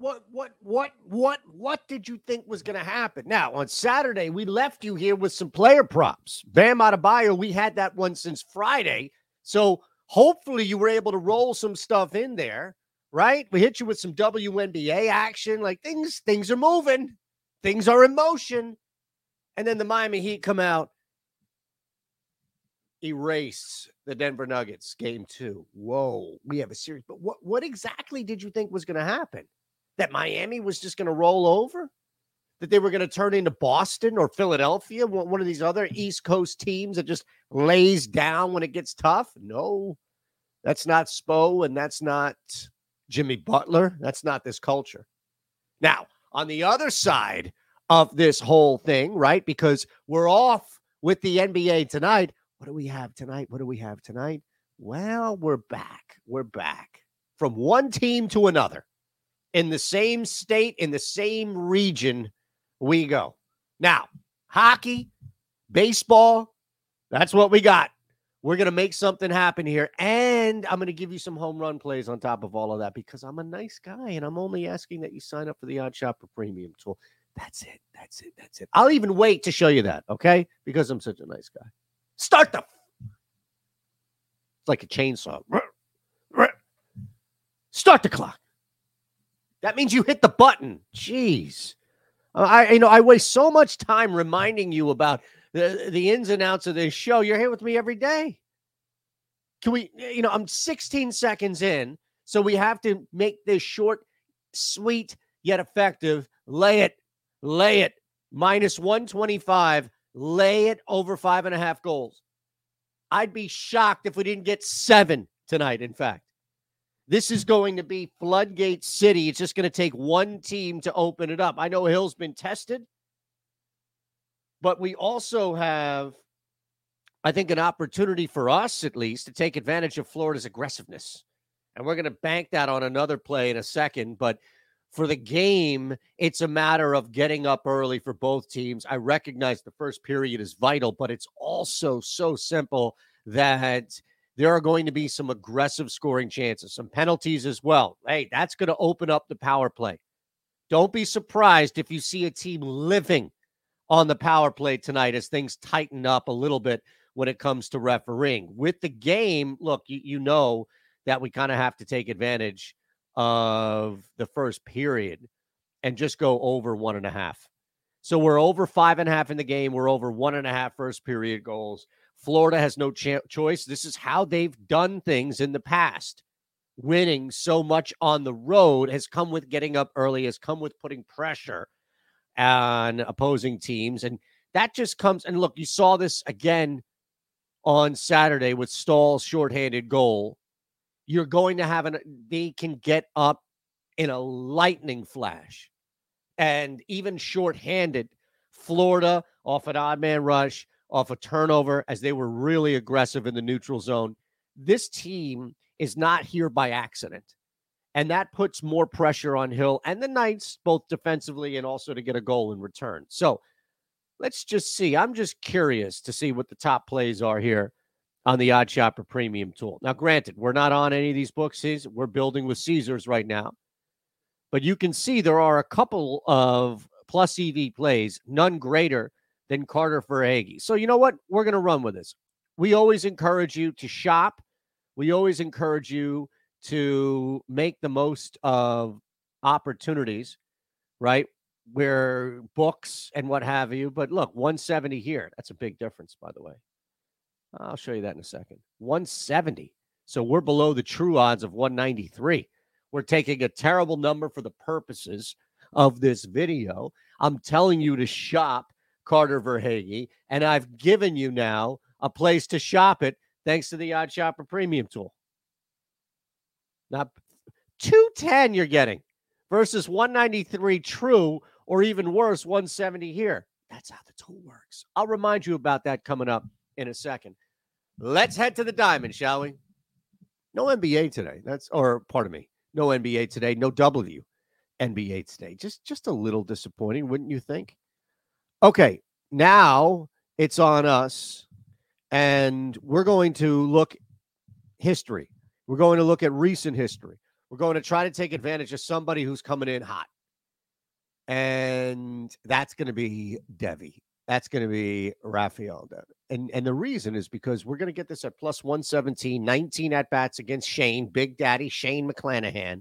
what did you think was going to happen? Now, on Saturday, we left you here with some player props. Bam Adebayo, we had that one since Friday. So hopefully you were able to roll some stuff in there, right? We hit you with some WNBA action. Like things are moving. Things are in motion. And then the Miami Heat come out, erase the Denver Nuggets game 2. Whoa, we have a series. But what exactly did you think was going to happen? That Miami was just going to roll over? That they were going to turn into Boston or Philadelphia, one of these other East Coast teams that just lays down when it gets tough? No, that's not Spo, and that's not Jimmy Butler. That's not this culture. Now, on the other side of this whole thing, right, because we're off with the NBA tonight, what do we have tonight? Well, we're back. We're back from one team to another. In the same state, in the same region, we go. Now, hockey, baseball, that's what we got. We're going to make something happen here, and I'm going to give you some home run plays on top of all of that because I'm a nice guy, and I'm only asking that you sign up for the Odd Shopper Premium tool. That's it. I'll even wait to show you that, okay? Because I'm such a nice guy. Start the... It's like a chainsaw. Start the clock. That means you hit the button. Jeez. I waste so much time reminding you about the ins and outs of this show. You're here with me every day. Can we, I'm 16 seconds in, so we have to make this short, sweet, yet effective. Lay it. Minus 125. Lay it over 5.5 goals. I'd be shocked if we didn't get 7 tonight, in fact. This is going to be Floodgate City. It's just going to take one team to open it up. I know Hill's been tested, but we also have, I think, an opportunity for us, at least, to take advantage of Florida's aggressiveness. And we're going to bank that on another play in a second. But for the game, it's a matter of getting up early for both teams. I recognize the first period is vital, but it's also so simple that there are going to be some aggressive scoring chances, some penalties as well. Hey, that's going to open up the power play. Don't be surprised if you see a team living on the power play tonight as things tighten up a little bit when it comes to refereeing. With the game, look, you know that we kind of have to take advantage of the first period and just go over 1.5. So we're over 5.5 in the game. We're over 1.5 first period goals. Florida has no choice. This is how they've done things in the past. Winning so much on the road has come with getting up early, has come with putting pressure on opposing teams. And that just comes, and look, you saw this again on Saturday with Stahl's shorthanded goal. You're going to have they can get up in a lightning flash. And even shorthanded, Florida off an odd man rush, off a turnover, as they were really aggressive in the neutral zone. This team is not here by accident. And that puts more pressure on Hill and the Knights, both defensively and also to get a goal in return. So let's just see. I'm just curious to see what the top plays are here on the Odd Shopper Premium tool. Now, granted, we're not on any of these books. We're building with Caesars right now. But you can see there are a couple of plus EV plays, none greater than Carter Verhaeghe. So you know what? We're going to run with this. We always encourage you to shop. We always encourage you to make the most of opportunities, right? Where books and what have you. But look, 170 here. That's a big difference, by the way. I'll show you that in a second. 170. So we're below the true odds of 193. We're taking a terrible number for the purposes of this video. I'm telling you to shop Carter Verhaeghe, and I've given you now a place to shop it thanks to the Odd Shopper Premium tool. Now, 210 you're getting versus 193 true, or even worse, 170 here. That's how the tool works. I'll remind you about that coming up in a second. Let's head to the diamond, shall we? No NBA today. No NBA today. No WNBA today. Just a little disappointing, wouldn't you think? Okay, now it's on us, and we're going to look history. We're going to look at recent history. We're going to try to take advantage of somebody who's coming in hot. And that's going to be Devi. That's going to be Rafael Devi. And the reason is because we're going to get this at plus 117, 19 at-bats against Shane, Big Daddy Shane McClanahan.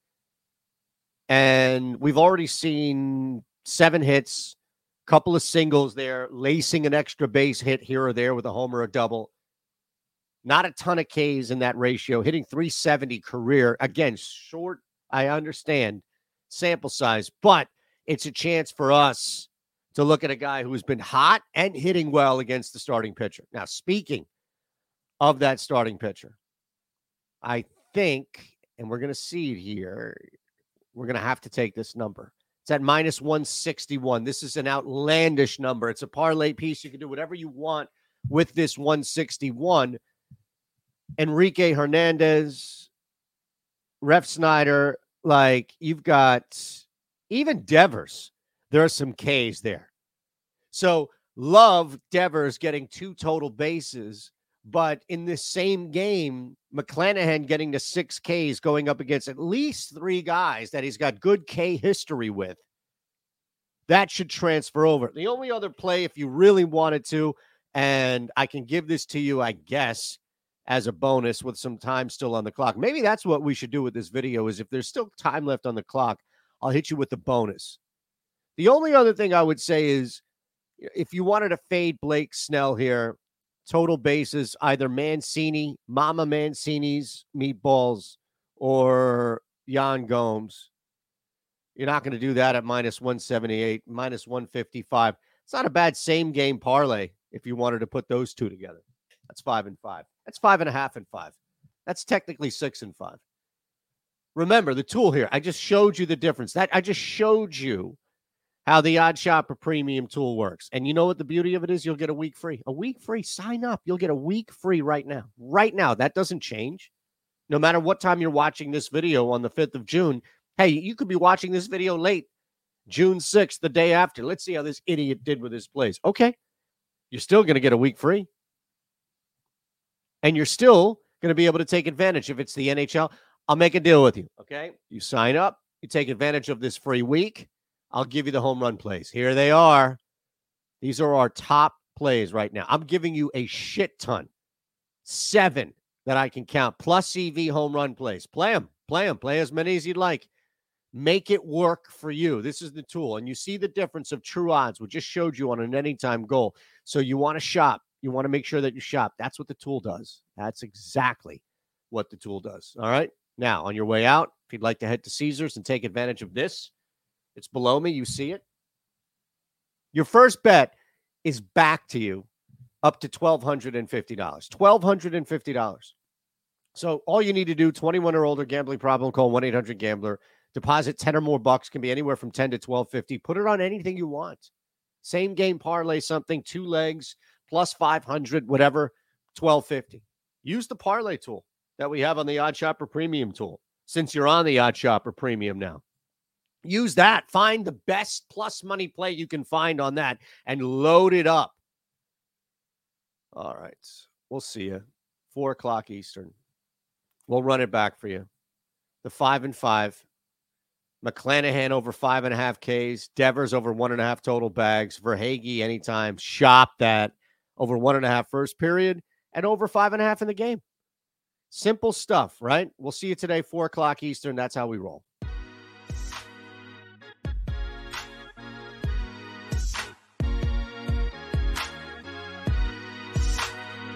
And we've already seen 7 hits, couple of singles there, lacing an extra base hit here or there with a home or a double. Not a ton of Ks in that ratio, hitting 370 career. Again, short, I understand, sample size, but it's a chance for us to look at a guy who's been hot and hitting well against the starting pitcher. Now, speaking of that starting pitcher, I think, and we're going to see it here, we're going to have to take this number. It's at minus 161. This is an outlandish number. It's a parlay piece. You can do whatever you want with this 161. Enrique Hernandez, Ref Snyder, like you've got even Devers. There are some Ks there. So love Devers getting 2 total bases, but in this same game, McClanahan getting to 6 Ks going up against at least 3 guys that he's got good K history with. That should transfer over. The only other play, if you really wanted to, and I can give this to you, I guess, as a bonus with some time still on the clock. Maybe that's what we should do with this video is if there's still time left on the clock, I'll hit you with the bonus. The only other thing I would say is if you wanted to fade Blake Snell here, total bases, either Mancini, Mama Mancini's meatballs, or Yan Gomes. You're not going to do that at minus 178, minus 155. It's not a bad same game parlay if you wanted to put those two together. That's 5 and 5. That's 5.5 and 5. That's technically 6 and 5. Remember the tool here. I just showed you the difference. I just showed you how the Odd Shopper Premium tool works. And you know what the beauty of it is? You'll get a week free. A week free. Sign up. You'll get a week free right now. Right now. That doesn't change. No matter what time you're watching this video on the 5th of June. Hey, you could be watching this video late, June 6th, the day after. Let's see how this idiot did with his plays. Okay. You're still going to get a week free. And you're still going to be able to take advantage. If it's the NHL, I'll make a deal with you. Okay. You sign up. You take advantage of this free week. I'll give you the home run plays. Here they are. These are our top plays right now. I'm giving you a shit ton. 7 that I can count. Plus EV home run plays. Play them. Play them. Play as many as you'd like. Make it work for you. This is the tool. And you see the difference of true odds. We just showed you on an anytime goal. So you want to shop. You want to make sure that you shop. That's what the tool does. That's exactly what the tool does. All right. Now, on your way out, if you'd like to head to Caesars and take advantage of this, it's below me. You see it. Your first bet is back to you up to $1,250. $1,250. So all you need to do, 21 or older, gambling problem, call 1-800-GAMBLER. Deposit 10 or more bucks, can be anywhere from 10 to 1250. Put it on anything you want. Same game parlay something, 2 legs, plus 500, whatever, 1250. Use the parlay tool that we have on the Odd Shopper Premium tool. Since you're on the Odd Shopper Premium now, use that. Find the best plus money play you can find on that and load it up. All right. We'll see you. 4 o'clock Eastern. We'll run it back for you. The 5 and 5. McClanahan over 5.5 Ks. Devers over 1.5 total bags. Verhage anytime. Shop that over 1.5 first period and over 5.5 in the game. Simple stuff, right? We'll see you today, 4 o'clock Eastern. That's how we roll.